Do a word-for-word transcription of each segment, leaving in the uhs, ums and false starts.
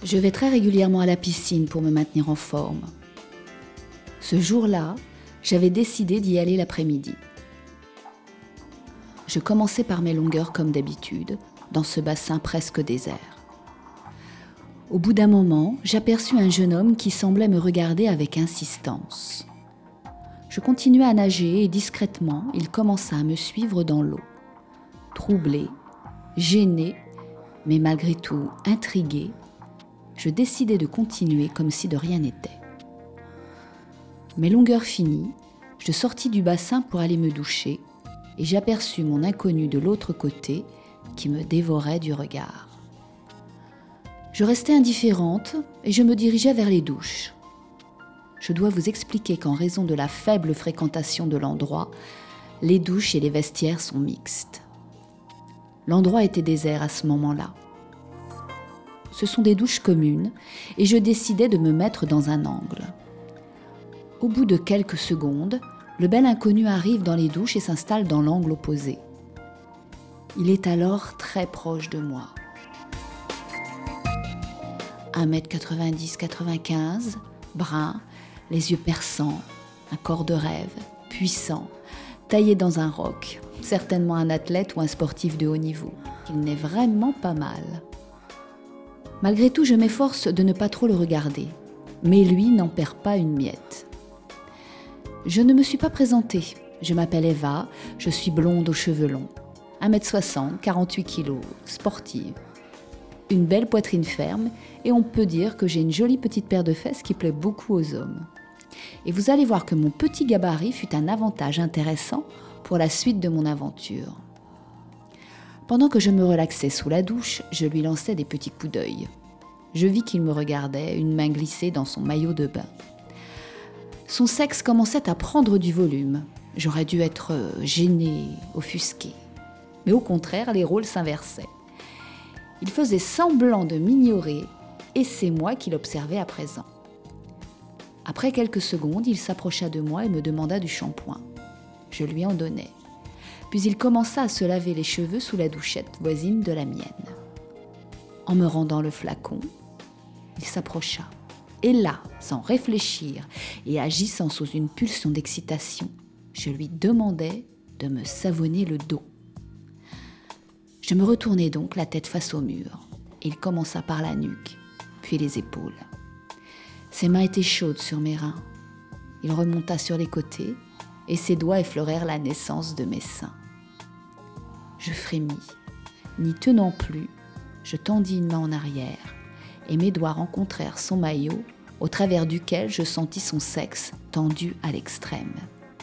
Je vais très régulièrement à la piscine pour me maintenir en forme. Ce jour-là, j'avais décidé d'y aller l'après-midi. Je commençais par mes longueurs comme d'habitude, dans ce bassin presque désert. Au bout d'un moment, j'aperçus un jeune homme qui semblait me regarder avec insistance. Je continuais à nager et discrètement, il commença à me suivre dans l'eau. Troublé, gêné, mais malgré tout intrigué, je décidai de continuer comme si de rien n'était. Mes longueurs finies, je sortis du bassin pour aller me doucher et j'aperçus mon inconnu de l'autre côté qui me dévorait du regard. Je restais indifférente et je me dirigeais vers les douches. Je dois vous expliquer qu'en raison de la faible fréquentation de l'endroit, les douches et les vestiaires sont mixtes. L'endroit était désert à ce moment-là. Ce sont des douches communes et je décidai de me mettre dans un angle. Au bout de quelques secondes, le bel inconnu arrive dans les douches et s'installe dans l'angle opposé. Il est alors très proche de moi. un mètre quatre-vingt-dix à quatre-vingt-quinze, brun, les yeux perçants, un corps de rêve, puissant, taillé dans un roc, certainement un athlète ou un sportif de haut niveau. Il n'est vraiment pas mal. Malgré tout, je m'efforce de ne pas trop le regarder, mais lui n'en perd pas une miette. Je ne me suis pas présentée. Je m'appelle Eva, je suis blonde aux cheveux longs, un mètre soixante, quarante-huit kilos, sportive. Une belle poitrine ferme et on peut dire que j'ai une jolie petite paire de fesses qui plaît beaucoup aux hommes. Et vous allez voir que mon petit gabarit fut un avantage intéressant pour la suite de mon aventure. Pendant que je me relaxais sous la douche, je lui lançais des petits coups d'œil. Je vis qu'il me regardait, une main glissée dans son maillot de bain. Son sexe commençait à prendre du volume. J'aurais dû être gênée, offusquée. Mais au contraire, les rôles s'inversaient. Il faisait semblant de m'ignorer et c'est moi qui l'observais à présent. Après quelques secondes, il s'approcha de moi et me demanda du shampoing. Je lui en donnai. Puis il commença à se laver les cheveux sous la douchette voisine de la mienne. En me rendant le flacon, il s'approcha. Et là, sans réfléchir et agissant sous une pulsion d'excitation, je lui demandai de me savonner le dos. Je me retournai donc la tête face au mur. Il commença par la nuque, puis les épaules. Ses mains étaient chaudes sur mes reins. Il remonta sur les côtés et ses doigts effleurèrent la naissance de mes seins. Je frémis. N'y tenant plus, je tendis une main en arrière et mes doigts rencontrèrent son maillot au travers duquel je sentis son sexe tendu à l'extrême.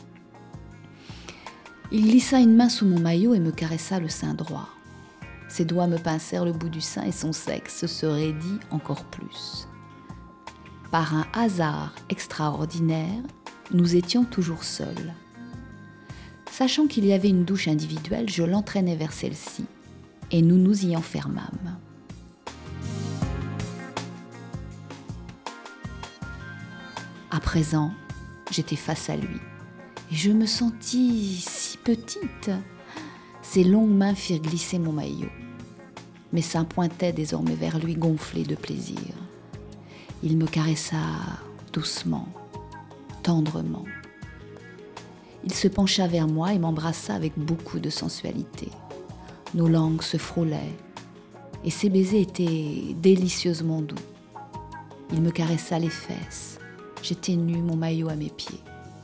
Il glissa une main sous mon maillot et me caressa le sein droit. Ses doigts me pincèrent le bout du sein et son sexe se raidit encore plus. Par un hasard extraordinaire, nous étions toujours seuls. Sachant qu'il y avait une douche individuelle, je l'entraînai vers celle-ci et nous nous y enfermâmes. À présent, j'étais face à lui et je me sentis si petite. Ses longues mains firent glisser mon maillot. Mes seins pointaient désormais vers lui, gonflés de plaisir. Il me caressa doucement, tendrement. Il se pencha vers moi et m'embrassa avec beaucoup de sensualité. Nos langues se frôlaient et ses baisers étaient délicieusement doux. Il me caressa les fesses. J'étais nue, mon maillot à mes pieds.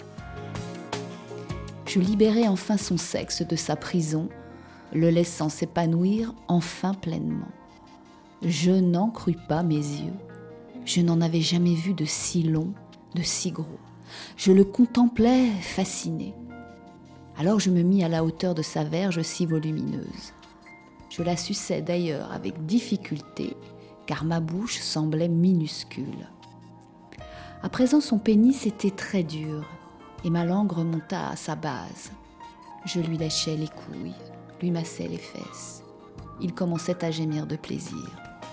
Je libérai enfin son sexe de sa prison, le laissant s'épanouir enfin pleinement. Je n'en crus pas mes yeux. Je n'en avais jamais vu de si long, de si gros. Je le contemplais fasciné. Alors je me mis à la hauteur de sa verge si volumineuse. Je la suçais d'ailleurs avec difficulté, car ma bouche semblait minuscule. À présent, son pénis était très dur et ma langue remonta à sa base. Je lui léchais les couilles, lui massais les fesses. Il commençait à gémir de plaisir.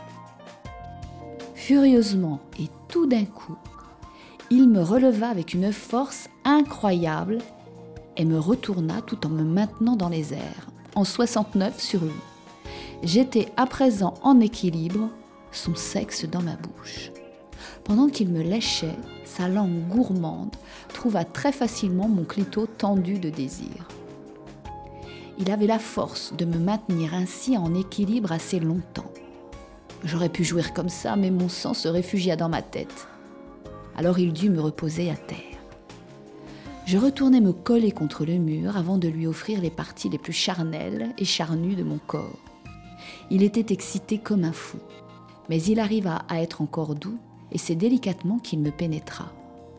Furieusement et tout d'un coup, il me releva avec une force incroyable et me retourna tout en me maintenant dans les airs, en soixante-neuf sur lui. J'étais à présent en équilibre, son sexe dans ma bouche. Pendant qu'il me léchait, sa langue gourmande trouva très facilement mon clito tendu de désir. Il avait la force de me maintenir ainsi en équilibre assez longtemps. J'aurais pu jouir comme ça, mais mon sang se réfugia dans ma tête. Alors il dut me reposer à terre. Je retournai me coller contre le mur avant de lui offrir les parties les plus charnelles et charnues de mon corps. Il était excité comme un fou, mais il arriva à être encore doux et c'est délicatement qu'il me pénétra.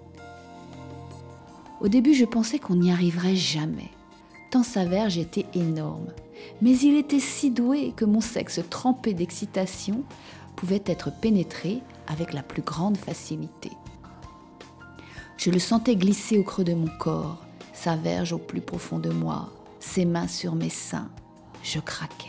Au début, je pensais qu'on n'y arriverait jamais, tant sa verge était énorme, mais il était si doué que mon sexe trempé d'excitation pouvait être pénétré avec la plus grande facilité. Je le sentais glisser au creux de mon corps, sa verge au plus profond de moi, ses mains sur mes seins. Je craquais.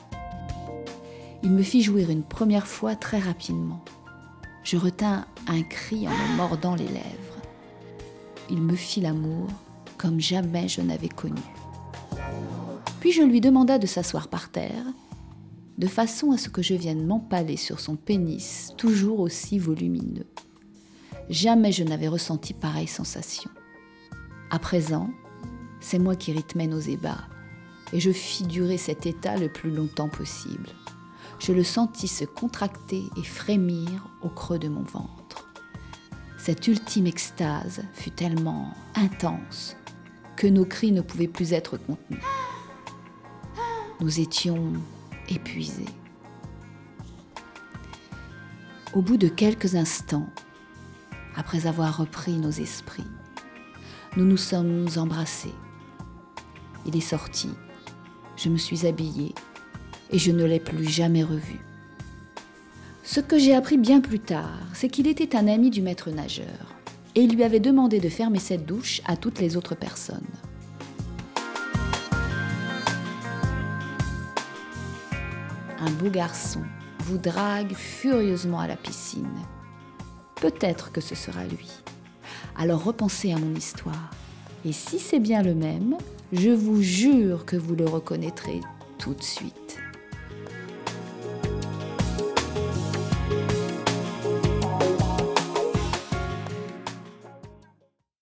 Il me fit jouir une première fois très rapidement. Je retins un cri en me mordant les lèvres. Il me fit l'amour comme jamais je n'avais connu. Puis je lui demanda de s'asseoir par terre, de façon à ce que je vienne m'empaler sur son pénis, toujours aussi volumineux. Jamais je n'avais ressenti pareille sensation. À présent, c'est moi qui rythmais nos ébats, et je fis durer cet état le plus longtemps possible. Je le sentis se contracter et frémir au creux de mon ventre. Cette ultime extase fut tellement intense que nos cris ne pouvaient plus être contenus. Nous étions épuisés. Au bout de quelques instants, après avoir repris nos esprits, nous nous sommes embrassés. Il est sorti, je me suis habillée et je ne l'ai plus jamais revu. Ce que j'ai appris bien plus tard, c'est qu'il était un ami du maître nageur et il lui avait demandé de fermer cette douche à toutes les autres personnes. Un beau garçon vous drague furieusement à la piscine. Peut-être que ce sera lui. Alors repensez à mon histoire. Et si c'est bien le même, je vous jure que vous le reconnaîtrez tout de suite.